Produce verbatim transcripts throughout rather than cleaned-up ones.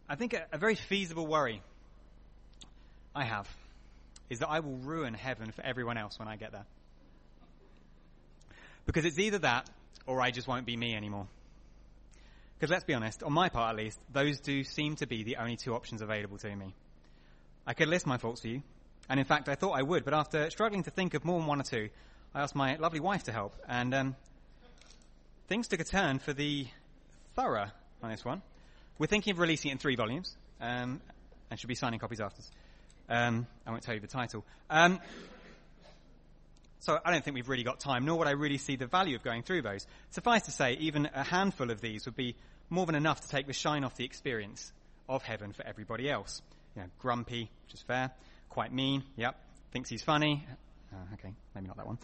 I think a, a very feasible worry I have is that I will ruin heaven for everyone else when I get there. Because it's either that or I just won't be me anymore. Because let's be honest, on my part at least, those do seem to be the only two options available to me. I could list my faults for you, and in fact I thought I would, but after struggling to think of more than one or two, I asked my lovely wife to help, and um, things took a turn for the thorough on this one. We're thinking of releasing it in three volumes, um, and should be signing copies after. Um, I won't tell you the title. Um, so I don't think we've really got time, nor would I really see the value of going through those. Suffice to say, even a handful of these would be more than enough to take the shine off the experience of heaven for everybody else. You know, grumpy, which is fair, quite mean, yep, thinks he's funny. Uh, okay, maybe not that one.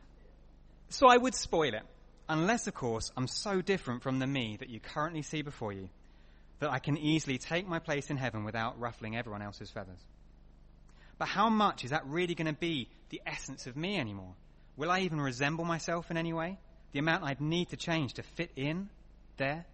So I would spoil it, unless, of course, I'm so different from the me that you currently see before you that I can easily take my place in heaven without ruffling everyone else's feathers. But how much is that really going to be the essence of me anymore? Will I even resemble myself in any way? The amount I'd need to change to fit in there?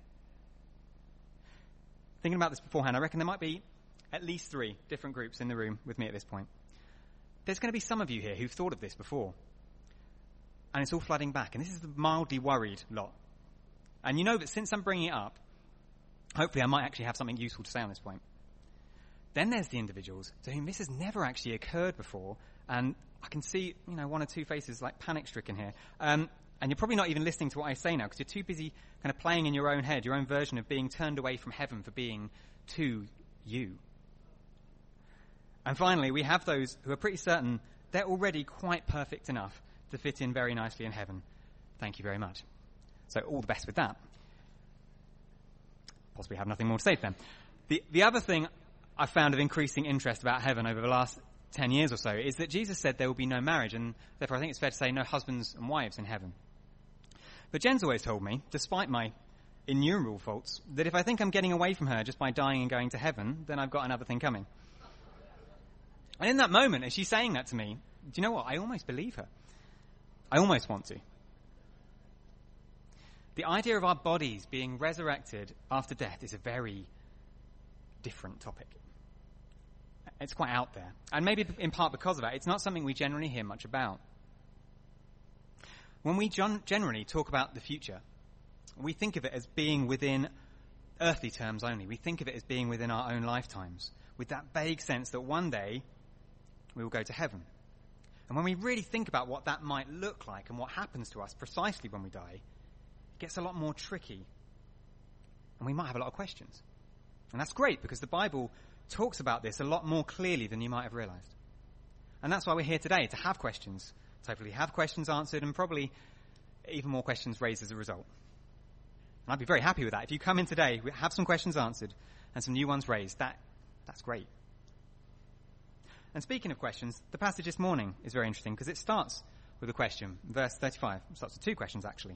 Thinking about this beforehand, I reckon there might be at least three different groups in the room with me at this point. There's going to be some of you here who've thought of this before. And it's all flooding back. And this is the mildly worried lot. And you know that since I'm bringing it up, hopefully I might actually have something useful to say on this point. Then there's the individuals to whom this has never actually occurred before. And I can see, you know, one or two faces like panic-stricken here. Um, and you're probably not even listening to what I say now because you're too busy kind of playing in your own head, your own version of being turned away from heaven for being to you. And finally, we have those who are pretty certain they're already quite perfect enough to fit in very nicely in heaven. Thank you very much. So all the best with that. Possibly have nothing more to say to them. The, the other thing I've found of increasing interest about heaven over the last ten years or so is that Jesus said there will be no marriage, and therefore I think it's fair to say no husbands and wives in heaven. But Jen's always told me, despite my innumerable faults, that if I think I'm getting away from her just by dying and going to heaven, then I've got another thing coming. And in that moment, as she's saying that to me, do you know what? I almost believe her. I almost want to. The idea of our bodies being resurrected after death is a very different topic. It's quite out there. And maybe in part because of that, it's not something we generally hear much about. When we generally talk about the future, we think of it as being within earthly terms only. We think of it as being within our own lifetimes, with that vague sense that one day we will go to heaven. And when we really think about what that might look like and what happens to us precisely when we die, it gets a lot more tricky. And we might have a lot of questions. And that's great because the Bible talks about this a lot more clearly than you might have realized. And that's why we're here today, to have questions, to hopefully have questions answered and probably even more questions raised as a result. And I'd be very happy with that. If you come in today, we have some questions answered and some new ones raised. That, that's great. And speaking of questions, the passage this morning is very interesting because it starts with a question. Verse thirty-five. It starts with two questions, actually.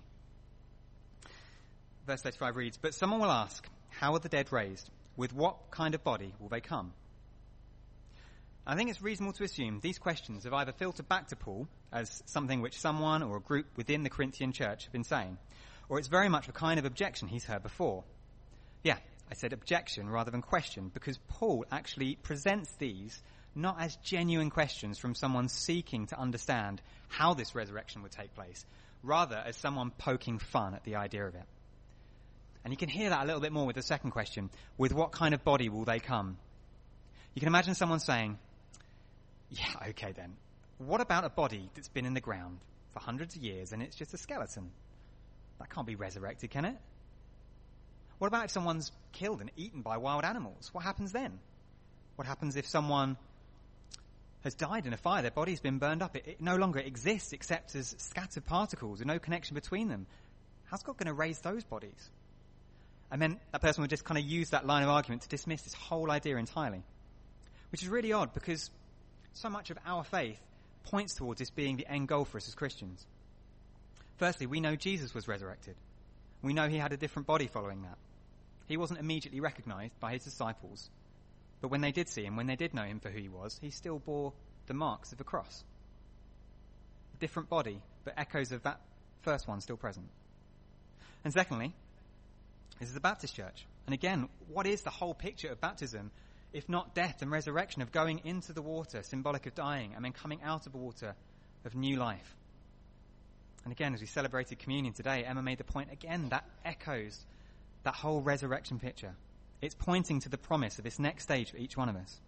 Verse thirty-five reads, "But someone will ask, how are the dead raised? With what kind of body will they come?" I think it's reasonable to assume these questions have either filtered back to Paul as something which someone or a group within the Corinthian church have been saying, or it's very much the kind of objection he's heard before. Yeah, I said objection rather than question, because Paul actually presents these not as genuine questions from someone seeking to understand how this resurrection would take place, rather as someone poking fun at the idea of it. And you can hear that a little bit more with the second question. With what kind of body will they come? You can imagine someone saying, yeah, okay then. What about a body that's been in the ground for hundreds of years and it's just a skeleton? That can't be resurrected, can it? What about if someone's killed and eaten by wild animals? What happens then? What happens if someone has died in a fire, their body's been burned up, it, it no longer exists except as scattered particles with no connection between them? How's God going to raise those bodies? And then that person would just kind of use that line of argument to dismiss this whole idea entirely. Which is really odd because so much of our faith points towards this being the end goal for us as Christians. Firstly, we know Jesus was resurrected. We know he had a different body following that. He wasn't immediately recognized by his disciples, but when they did see him, when they did know him for who he was, he still bore the marks of the cross. A different body, but echoes of that first one still present. And secondly, this is a Baptist church. And again, what is the whole picture of baptism, if not death and resurrection, of going into the water, symbolic of dying, and then coming out of the water of new life? And again, as we celebrated communion today, Emma made the point again, that echoes that whole resurrection picture. It's pointing to the promise of this next stage for each one of us.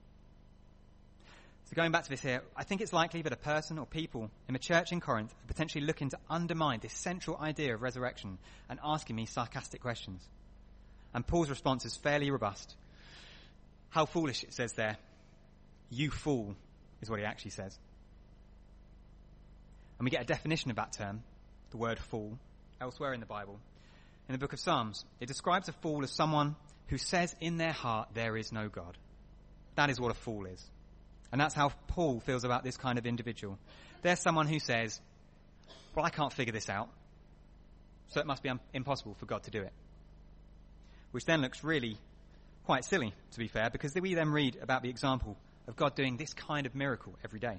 So going back to this here, I think it's likely that a person or people in the church in Corinth are potentially looking to undermine this central idea of resurrection and asking me sarcastic questions. And Paul's response is fairly robust. How foolish, it says there. You fool, is what he actually says. And we get a definition of that term, the word fool, elsewhere in the Bible. In the book of Psalms, it describes a fool as someone who says in their heart there is no God. That is what a fool is. And that's how Paul feels about this kind of individual. There's someone who says, well, I can't figure this out, so it must be un- impossible for God to do it. Which then looks really quite silly, to be fair, because we then read about the example of God doing this kind of miracle every day.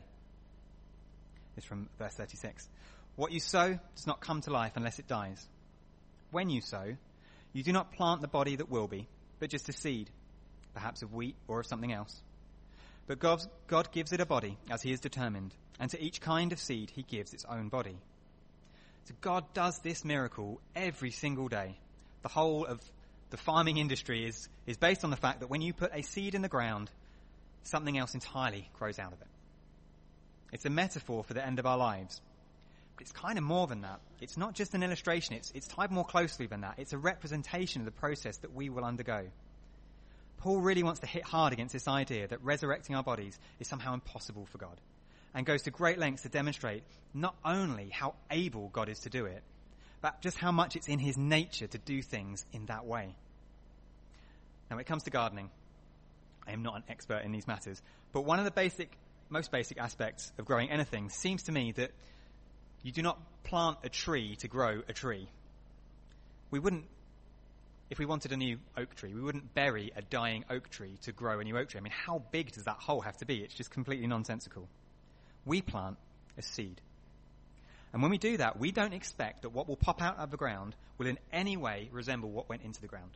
It's from verse thirty-six. What you sow does not come to life unless it dies. When you sow, you do not plant the body that will be, but just a seed, perhaps of wheat or of something else. But God, God gives it a body as he has determined, and to each kind of seed he gives its own body. So God does this miracle every single day. The whole of the farming industry is, is based on the fact that when you put a seed in the ground, something else entirely grows out of it. It's a metaphor for the end of our lives. But it's kind of more than that. It's not just an illustration. It's, it's tied more closely than that. It's a representation of the process that we will undergo. Paul really wants to hit hard against this idea that resurrecting our bodies is somehow impossible for God, and goes to great lengths to demonstrate not only how able God is to do it, but just how much it's in his nature to do things in that way. Now, when it comes to gardening, I am not an expert in these matters, but one of the basic, most basic aspects of growing anything seems to me that you do not plant a tree to grow a tree. We wouldn't, if we wanted a new oak tree, we wouldn't bury a dying oak tree to grow a new oak tree. I mean, how big does that hole have to be? It's just completely nonsensical. We plant a seed. And when we do that, we don't expect that what will pop out of the ground will in any way resemble what went into the ground.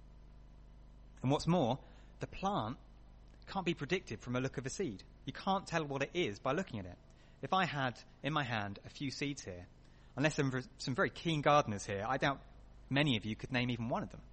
And what's more, the plant can't be predicted from a look of a seed. You can't tell what it is by looking at it. If I had in my hand a few seeds here, unless there are some very keen gardeners here, I doubt many of you could name even one of them.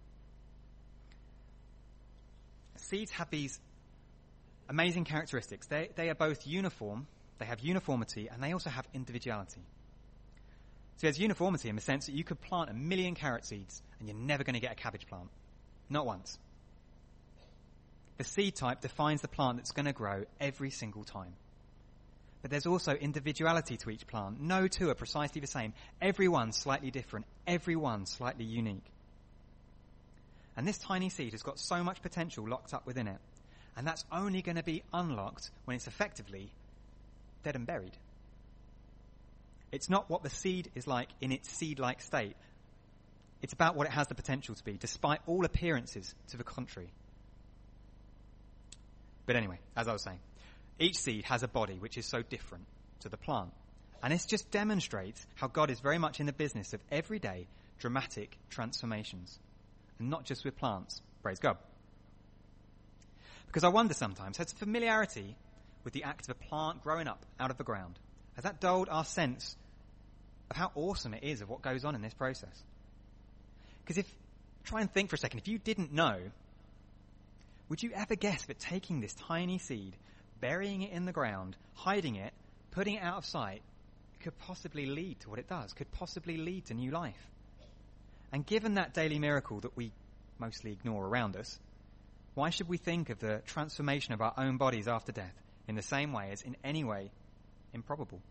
Seeds have these amazing characteristics. They, they are both uniform, they have uniformity, and they also have individuality. So there's uniformity in the sense that you could plant a million carrot seeds and you're never going to get a cabbage plant. Not once. The seed type defines the plant that's going to grow every single time. But there's also individuality to each plant. No two are precisely the same. Every one slightly different. Every one slightly unique. And this tiny seed has got so much potential locked up within it. And that's only going to be unlocked when it's effectively dead and buried. It's not what the seed is like in its seed-like state. It's about what it has the potential to be, despite all appearances to the contrary. But anyway, as I was saying, each seed has a body which is so different to the plant. And this just demonstrates how God is very much in the business of everyday dramatic transformations. And not just with plants. Praise God. Because I wonder sometimes, has familiarity with the act of a plant growing up out of the ground, has that dulled our sense of how awesome it is of what goes on in this process? Because if, try and think for a second, if you didn't know, would you ever guess that taking this tiny seed, burying it in the ground, hiding it, putting it out of sight, could possibly lead to what it does, could possibly lead to new life? And given that daily miracle that we mostly ignore around us, why should we think of the transformation of our own bodies after death in the same way as in any way improbable?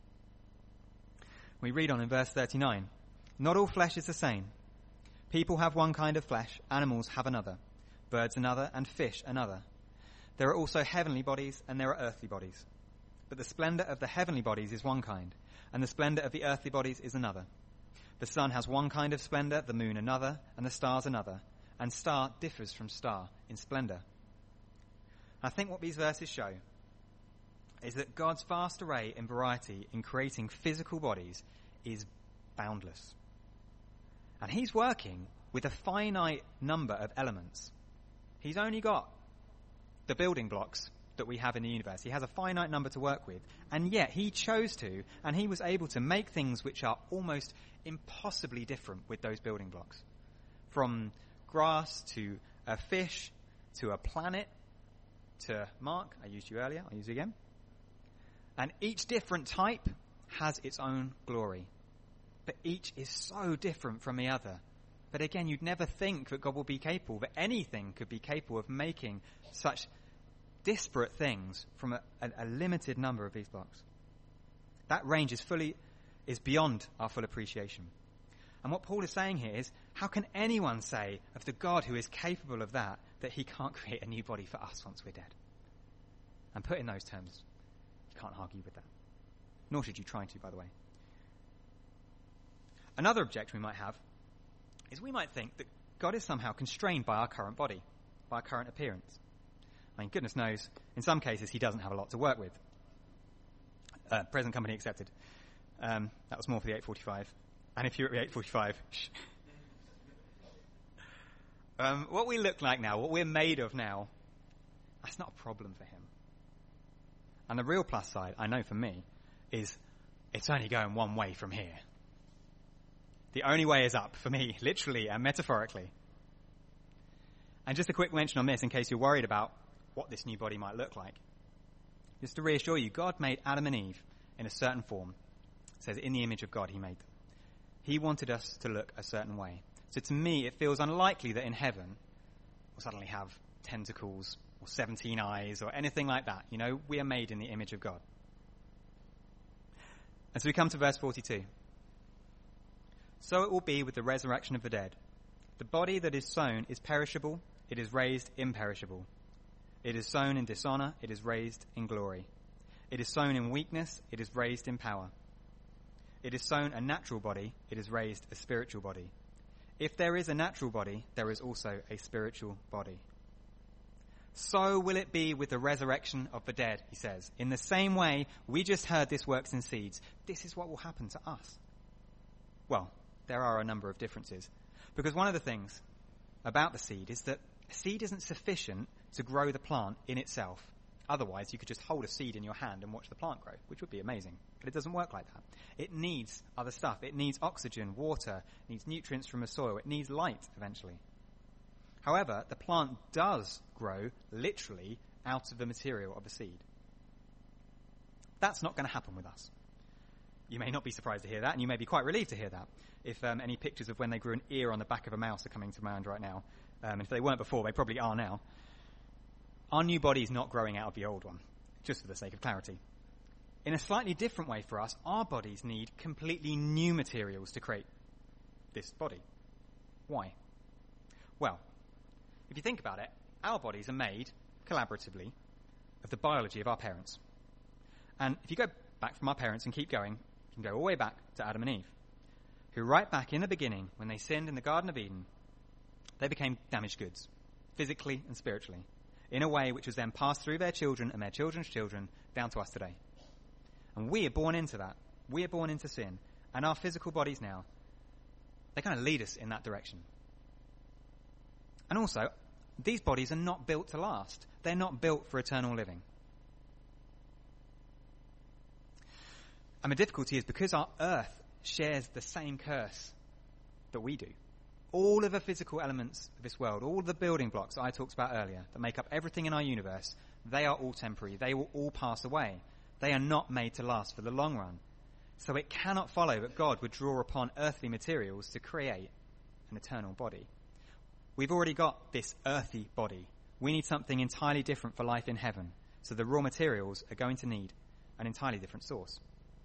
We read on in verse thirty-nine, "Not all flesh is the same. People have one kind of flesh, animals have another, birds another, and fish another. There are also heavenly bodies and there are earthly bodies. But the splendor of the heavenly bodies is one kind, and the splendor of the earthly bodies is another. The sun has one kind of splendor, the moon another, and the stars another, and star differs from star in splendor." I think what these verses show is that God's vast array and variety in creating physical bodies is boundless. And he's working with a finite number of elements. He's only got the building blocks that we have in the universe. He has a finite number to work with, and yet he chose to, and he was able to make things which are almost impossibly different with those building blocks. From grass to a fish to a planet to Mark, I used you earlier, I'll use you again. And each different type has its own glory. But each is so different from the other. But again, you'd never think that God will be capable, that anything could be capable of making such disparate things from a, a, a limited number of these blocks. That range is fully, is beyond our full appreciation. And what Paul is saying here is, how can anyone say of the God who is capable of that, that he can't create a new body for us once we're dead? And put in those terms, you can't argue with that. Nor should you try to, by the way. Another objection we might have is we might think that God is somehow constrained by our current body, by our current appearance. I mean, goodness knows, in some cases he doesn't have a lot to work with. Uh, present company accepted. Um, that was more for the eight forty-five. And if you're at the eight forty-five, shh. Um, what we look like now, what we're made of now, that's not a problem for him. And the real plus side, I know for me, is it's only going one way from here. The only way is up for me, literally and metaphorically. And just a quick mention on this in case you're worried about what this new body might look like. Just to reassure you, God made Adam and Eve in a certain form. It says in the image of God he made them. He wanted us to look a certain way. So to me, it feels unlikely that in heaven we'll suddenly have tentacles or seventeen eyes or anything like that. You know, we are made in the image of God. And so we come to verse forty-two. So it will be with the resurrection of the dead. The body that is sown is perishable, it is raised imperishable. It is sown in dishonor, it is raised in glory. It is sown in weakness, it is raised in power. It is sown a natural body, it is raised a spiritual body. If there is a natural body, there is also a spiritual body. So will it be with the resurrection of the dead, he says. In the same way we just heard this works in seeds, this is what will happen to us. Well, there are a number of differences. Because one of the things about the seed is that a seed isn't sufficient to grow the plant in itself. Otherwise, you could just hold a seed in your hand and watch the plant grow, which would be amazing. But it doesn't work like that. It needs other stuff. It needs oxygen, water, it needs nutrients from the soil. It needs light eventually. However, the plant does grow literally out of the material of the seed. That's not going to happen with us. You may not be surprised to hear that, and you may be quite relieved to hear that. If um, any pictures of when they grew an ear on the back of a mouse are coming to mind right now. Um, if they weren't before, they probably are now. Our new body is not growing out of the old one, just for the sake of clarity. In a slightly different way for us, our bodies need completely new materials to create this body. Why? Well, if you think about it, our bodies are made collaboratively of the biology of our parents. And if you go back from our parents and keep going, you can go all the way back to Adam and Eve, who right back in the beginning, when they sinned in the Garden of Eden, they became damaged goods, physically and spiritually, in a way which was then passed through their children and their children's children down to us today. And we are born into that. We are born into sin. And our physical bodies now, they kind of lead us in that direction. And also, these bodies are not built to last. They're not built for eternal living. And the difficulty is because our earth shares the same curse that we do. All of the physical elements of this world, all of the building blocks that I talked about earlier that make up everything in our universe, they are all temporary. They will all pass away. They are not made to last for the long run. So it cannot follow that God would draw upon earthly materials to create an eternal body. We've already got this earthy body. We need something entirely different for life in heaven. So the raw materials are going to need an entirely different source.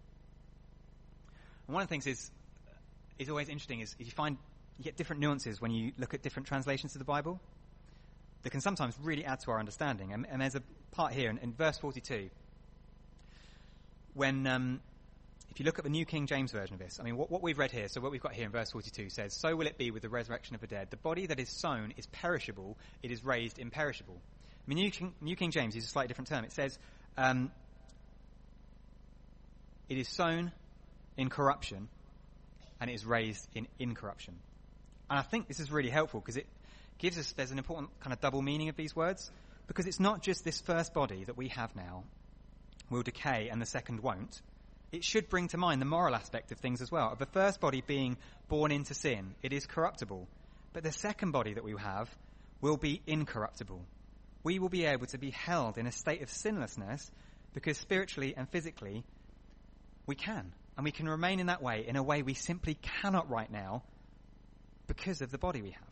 And one of the things is, is always interesting is you find you get different nuances when you look at different translations of the Bible that can sometimes really add to our understanding. And, and there's a part here in, in verse forty-two when, um, if you look at the New King James Version of this, I mean, what, what we've read here, so what we've got here in verse forty-two says, so will it be with the resurrection of the dead. The body that is sown is perishable, it is raised imperishable. I mean, New King, New King James uses a slightly different term. It says, um, it is sown in corruption, and it is raised in incorruption. And I think this is really helpful because it gives us, there's an important kind of double meaning of these words, because it's not just this first body that we have now will decay and the second won't. It should bring to mind the moral aspect of things as well. Of the first body being born into sin, it is corruptible. But the second body that we have will be incorruptible. We will be able to be held in a state of sinlessness because spiritually and physically we can. And we can remain in that way in a way we simply cannot right now because of the body we have.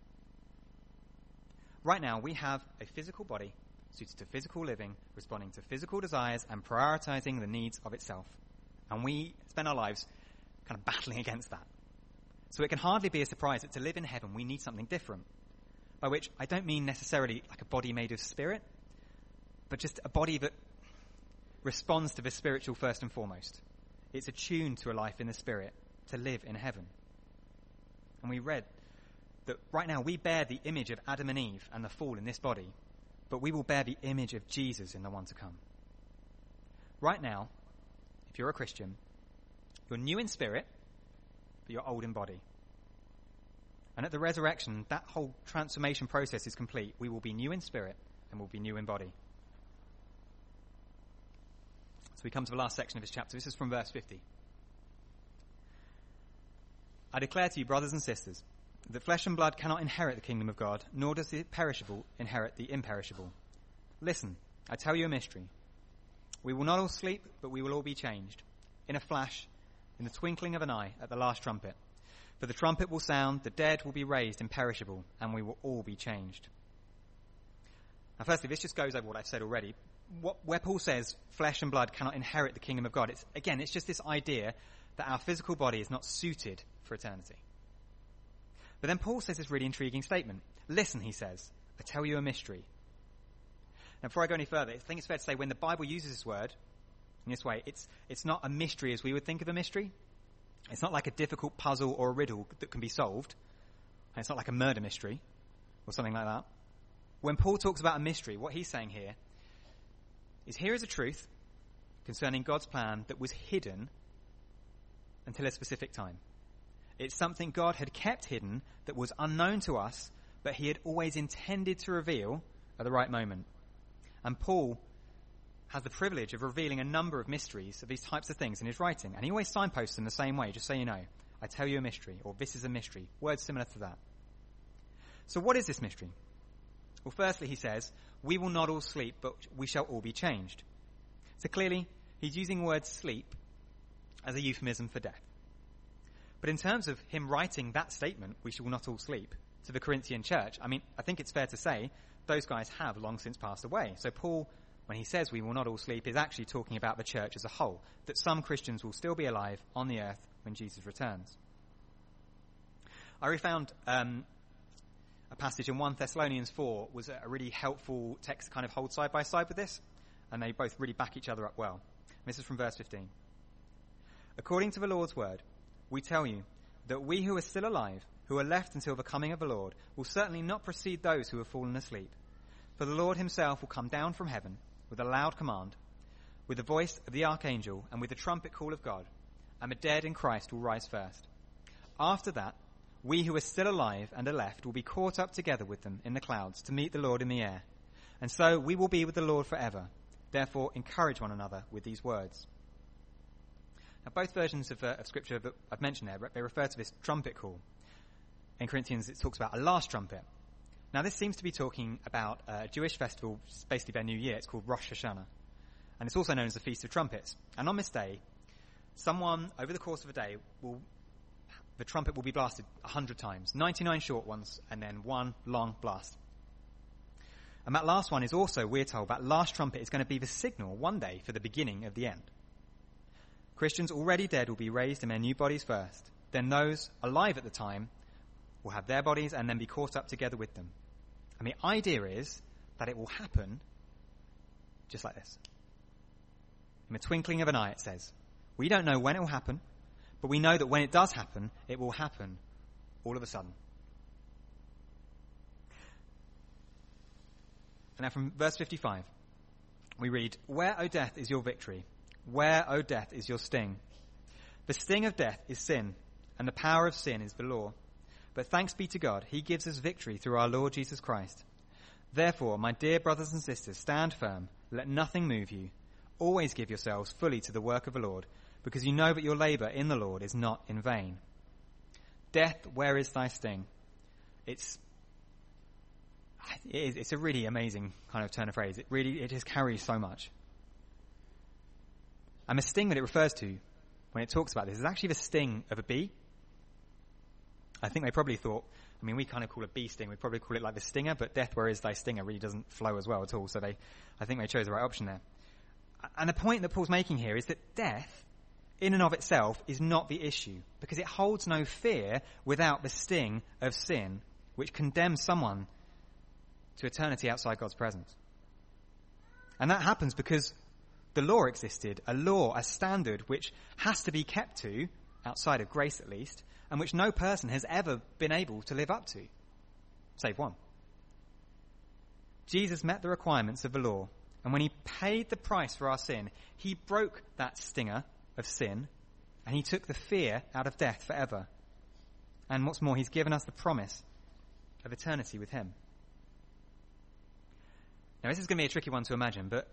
Right now we have a physical body suited to physical living, responding to physical desires and prioritizing the needs of itself. And we spend our lives kind of battling against that. So it can hardly be a surprise that to live in heaven we need something different. By which I don't mean necessarily like a body made of spirit, but just a body that responds to the spiritual first and foremost. It's attuned to a life in the spirit to live in heaven. And we read that right now we bear the image of Adam and Eve and the fall in this body, but we will bear the image of Jesus in the one to come. Right now, if you're a Christian, you're new in spirit, but you're old in body. And at the resurrection, that whole transformation process is complete. We will be new in spirit and we'll be new in body. So we come to the last section of this chapter. This is from verse fifty. I declare to you, brothers and sisters, that flesh and blood cannot inherit the kingdom of God, nor does the perishable inherit the imperishable. Listen, I tell you a mystery. We will not all sleep, but we will all be changed. In a flash, in the twinkling of an eye, at the last trumpet. For the trumpet will sound, the dead will be raised imperishable, and we will all be changed. Now firstly, this just goes over what I've said already. What, where Paul says flesh and blood cannot inherit the kingdom of God, it's again, it's just this idea that our physical body is not suited for eternity. But then Paul says this really intriguing statement. Listen, he says, I tell you a mystery. Now before I go any further, I think it's fair to say when the Bible uses this word in this way, it's it's not a mystery as we would think of a mystery. It's not like a difficult puzzle or a riddle that can be solved. And it's not like a murder mystery or something like that. When Paul talks about a mystery, what he's saying here is here is a truth concerning God's plan that was hidden until a specific time. It's something God had kept hidden that was unknown to us, but he had always intended to reveal at the right moment. And Paul has the privilege of revealing a number of mysteries of these types of things in his writing. And he always signposts them the same way, just so you know. I tell you a mystery, or this is a mystery. Words similar to that. So what is this mystery? Well, firstly, he says, we will not all sleep, but we shall all be changed. So clearly, he's using the word sleep as a euphemism for death. But in terms of him writing that statement, we shall not all sleep, to the Corinthian church, I mean, I think it's fair to say those guys have long since passed away. So Paul, when he says we will not all sleep, is actually talking about the church as a whole, that some Christians will still be alive on the earth when Jesus returns. I found um, a passage in First Thessalonians four was a really helpful text to kind of hold side by side with this, and they both really back each other up well. And this is from verse fifteen. According to the Lord's word, we tell you that we who are still alive, who are left until the coming of the Lord, will certainly not precede those who have fallen asleep. For the Lord himself will come down from heaven with a loud command, with the voice of the archangel, and with the trumpet call of God, and the dead in Christ will rise first. After that, we who are still alive and are left will be caught up together with them in the clouds to meet the Lord in the air. And so we will be with the Lord forever. Therefore, encourage one another with these words. Now, both versions of, uh, of Scripture that I've mentioned there, they refer to this trumpet call. In Corinthians, it talks about a last trumpet. Now, this seems to be talking about a Jewish festival, basically their new year. It's called Rosh Hashanah. And it's also known as the Feast of Trumpets. And on this day, someone, over the course of a day, will the trumpet will be blasted a hundred times. ninety-nine short ones, and then one long blast. And that last one is also, we're told, that last trumpet is going to be the signal one day for the beginning of the end. Christians already dead will be raised in their new bodies first. Then those alive at the time will have their bodies and then be caught up together with them. And the idea is that it will happen just like this. In the twinkling of an eye, it says. We don't know when it will happen, but we know that when it does happen, it will happen all of a sudden. And now from verse fifty-five, we read, Where, O death, is your victory? Where, O death, is your sting? The sting of death is sin, and the power of sin is the law. But thanks be to God, he gives us victory through our Lord Jesus Christ. Therefore, my dear brothers and sisters, stand firm. Let nothing move you. Always give yourselves fully to the work of the Lord, because you know that your labor in the Lord is not in vain. Death, where is thy sting? It's it is, it's a really amazing kind of turn of phrase. It really, it just carries so much. And the sting that it refers to when it talks about this is actually the sting of a bee. I think they probably thought, I mean, we kind of call it bee sting. We probably call it like the stinger, but death, where is thy stinger really doesn't flow as well at all. So they, I think they chose the right option there. And the point that Paul's making here is that death, in and of itself, is not the issue, because it holds no fear without the sting of sin, which condemns someone to eternity outside God's presence. And that happens because the law existed, a law, a standard which has to be kept to, outside of grace at least, and which no person has ever been able to live up to, save one. Jesus met the requirements of the law, and when he paid the price for our sin, he broke that stinger of sin, and he took the fear out of death forever. And what's more, he's given us the promise of eternity with him. Now, this is going to be a tricky one to imagine, but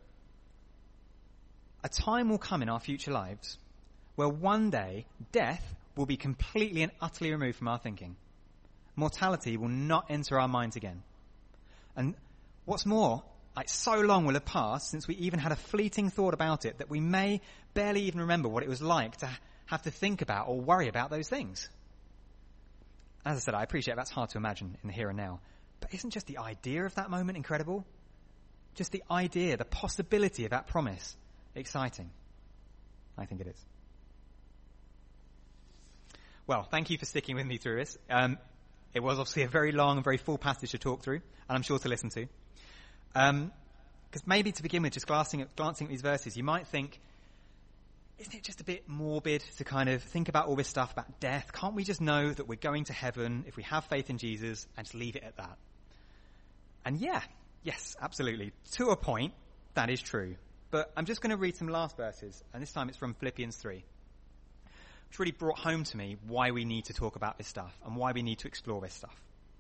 a time will come in our future lives where one day death will be completely and utterly removed from our thinking. Mortality will not enter our minds again. And what's more, like so long will have passed since we even had a fleeting thought about it that we may barely even remember what it was like to have to think about or worry about those things. As I said, I appreciate that's hard to imagine in the here and now. But isn't just the idea of that moment incredible? Just the idea, the possibility of that promise exciting? I think it is. Well, thank you for sticking with me through this. Um, it was obviously a very long and very full passage to talk through, and I'm sure to listen to. Um, because maybe to begin with, just glancing at, glancing at these verses, you might think, isn't it just a bit morbid to kind of think about all this stuff about death? Can't we just know that we're going to heaven if we have faith in Jesus and just leave it at that? And yeah, yes, absolutely. To a point, that is true. But I'm just going to read some last verses, and this time it's from Philippians three. Which really brought home to me why we need to talk about this stuff and why we need to explore this stuff.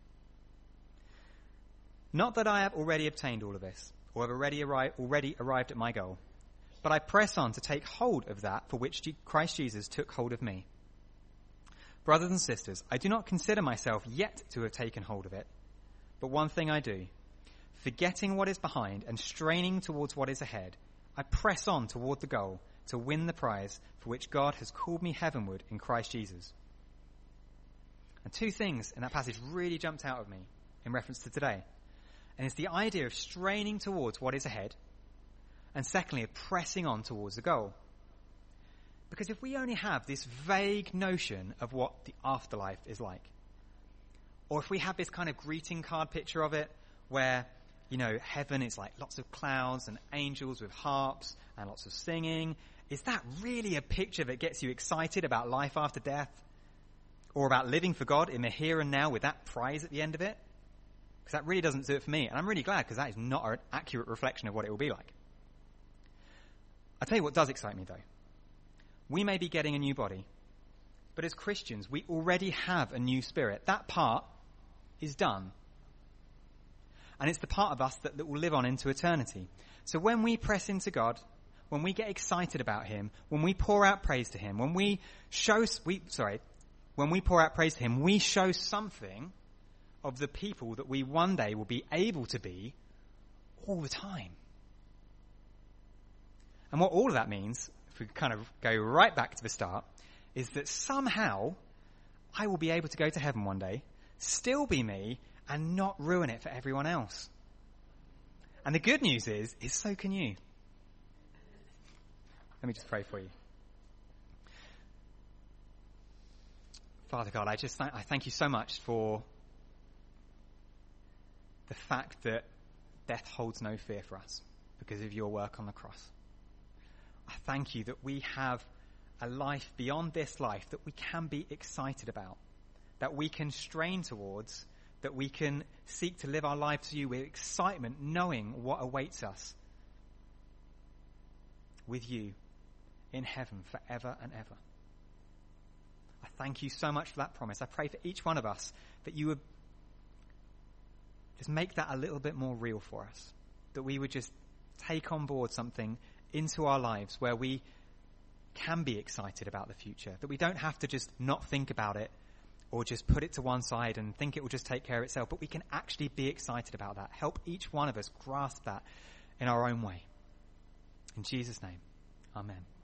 Not that I have already obtained all of this, or have already, arri- already arrived at my goal, but I press on to take hold of that for which Christ Jesus took hold of me. Brothers and sisters, I do not consider myself yet to have taken hold of it, but one thing I do, forgetting what is behind and straining towards what is ahead, I press on toward the goal to win the prize for which God has called me heavenward in Christ Jesus. And two things in that passage really jumped out at me in reference to today. And it's the idea of straining towards what is ahead, and secondly, of pressing on towards the goal. Because if we only have this vague notion of what the afterlife is like, or if we have this kind of greeting card picture of it, where, you know, heaven is like lots of clouds and angels with harps and lots of singing, is that really a picture that gets you excited about life after death? Or about living for God in the here and now with that prize at the end of it? Because that really doesn't do it for me. And I'm really glad, because that is not an accurate reflection of what it will be like. I'll tell you what does excite me, though. We may be getting a new body, but as Christians, we already have a new spirit. That part is done. And it's the part of us that, that will live on into eternity. So when we press into God, when we get excited about him, when we pour out praise to him, when we show, we, sorry, when we pour out praise to him, we show something of the people that we one day will be able to be all the time. And what all of that means, if we kind of go right back to the start, is that somehow I will be able to go to heaven one day, still be me, and not ruin it for everyone else. And the good news is, is so can you. Let me just pray for you. Father God, I just th- I thank you so much for the fact that death holds no fear for us because of your work on the cross. I thank you that we have a life beyond this life that we can be excited about, that we can strain towards, that we can seek to live our lives to you with excitement, knowing what awaits us with you in heaven forever and ever. I thank you so much for that promise. I pray for each one of us that you would just make that a little bit more real for us, that we would just take on board something into our lives where we can be excited about the future, that we don't have to just not think about it or just put it to one side and think it will just take care of itself, but we can actually be excited about that. Help each one of us grasp that in our own way. In Jesus' name, amen.